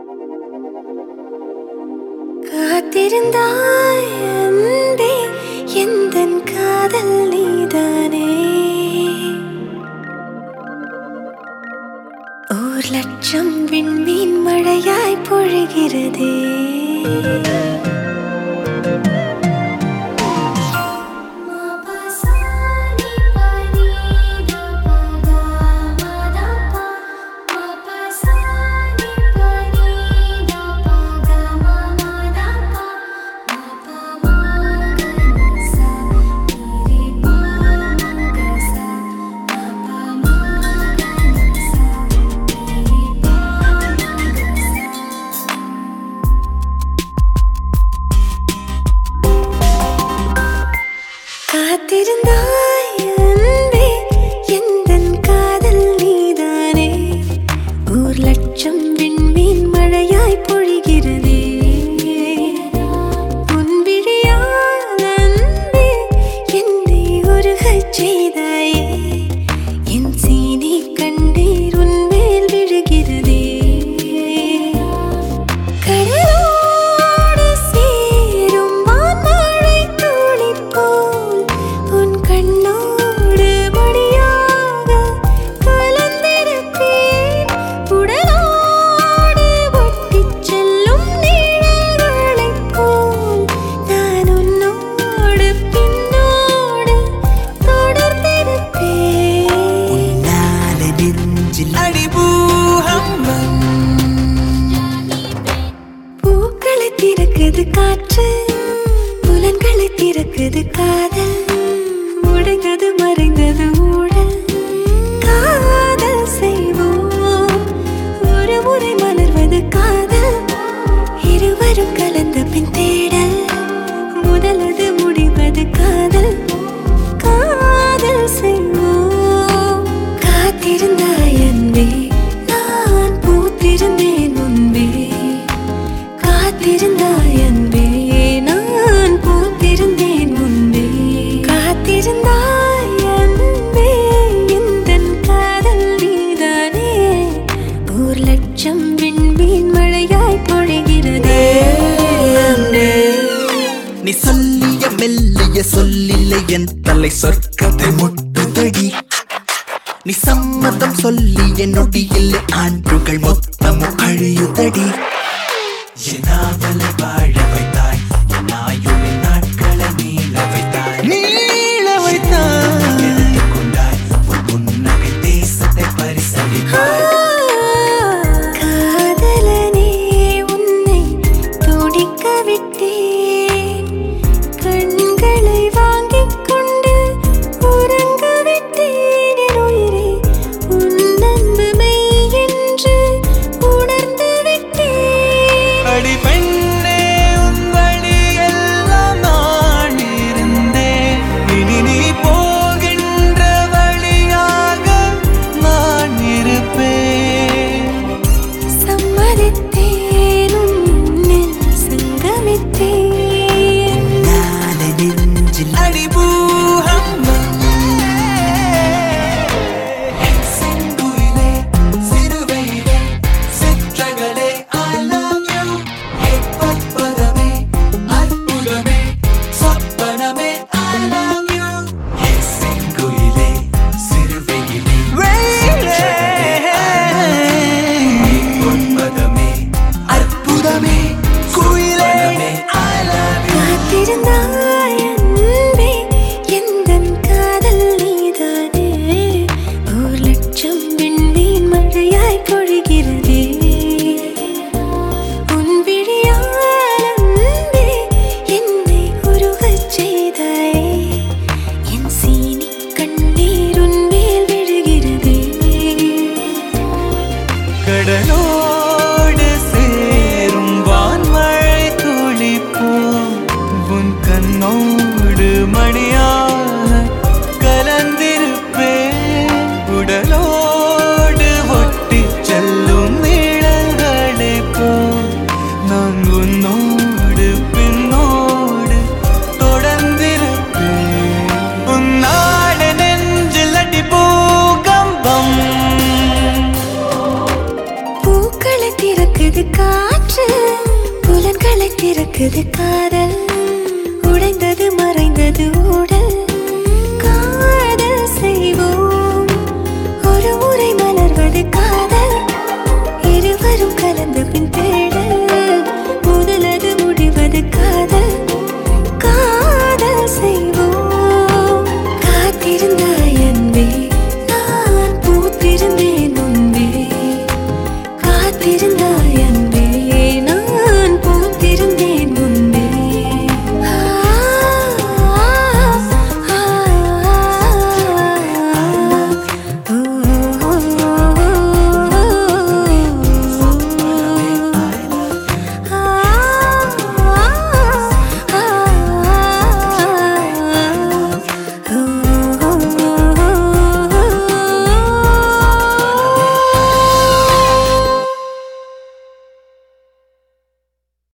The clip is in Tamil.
காத்திருந்தாய் அன்பே எந்தன் காதல் நீதானே ஓர் லட்சம் விண்மீன் மழையாய் பொழிகிறதே காத்திருந்தாய் அன்பே எந்தன் காதல் நீதானே ஓர் லட்சம் விண்மீன் மழையாய் பொழிகிறதே உன் விழியால் அன்பே என்னை உருகச் செய்தாயே என் சீனி கண்ணீர் உன் மேல் விழுகிறதே கடலோடு சேரும் வான்மழை துளி போல் உன் கண்ணோடு மடியாக கலந்திருப்பேன் உடலோடு ஒட்டிச் செல்லும் நிழல்களைப் போல் நான் உன்னோடு பின்னோடு தொடர்ந்திருப்பேன் உன்னால நெஞ்சில் அடிபூகம்பம் பூக்களை திறக்குது காற்று புலன்களை திறக்குது காதல் உடைந்தது மறைந்தது ஊழல் காதல் செய்வோம் ஒரு முறை மலர்வது காதல் இருவரும் கலந்த பின் தேடல் முதலது முடிவது காதல் காதல் செய்வோம் காத்திருந்தாய் அன்பே நான் பூத்திருந்தேன் முன்பே காத்திருந்தாய் அன்பே நான் பூத்திருந்தேன் முன்பே காத்திருந்தாய் அன்பே எந்தன் காதல் நீதானே ஓர் லட்சம் விண்மீன் மழையாய் பொழிகிறதே நீ சொல்லிய மெல்லிய சொல்லில்லை என் தலை சொற்கதை முட்டுதடி நீ சம்மதம் சொல்லிய நொடியில் ஆண்டுகள் மொத்தமும் அழியுதடி என் ஆவலை வாழ வைத்தாய் என் ஆயுளின் நாட்களை நீள வைத்தாய் என்னை கொண்டாய் உன் புன்னகை தேசத்தை பரிசளித்தாய் காதலனே உன்னை துடிக்க விட்டேன் கண்களை வாங்கிக் கொண்டு உறங்க விட்டேன் என் உயிரே உன் அன்பு மெய் என்று உணர்ந்து விட்டேன் அடி பெண்ணே திறக்குது காற்று, புலன்களை திறக்குது காதல், உடைந்தது மறைந்தது உடல். காதல் செய்வோம், ஒரு முறை மலர்வது காதல், இருவரும் கலந்து பின் தேடல், முதலது முடிவது காதல். காதல் செய்வோம். காத்திருந்தாய் அன்பே, நான் பூத்திருந்தேன் முன்பே. காத்திருந்தாய் அன்பே.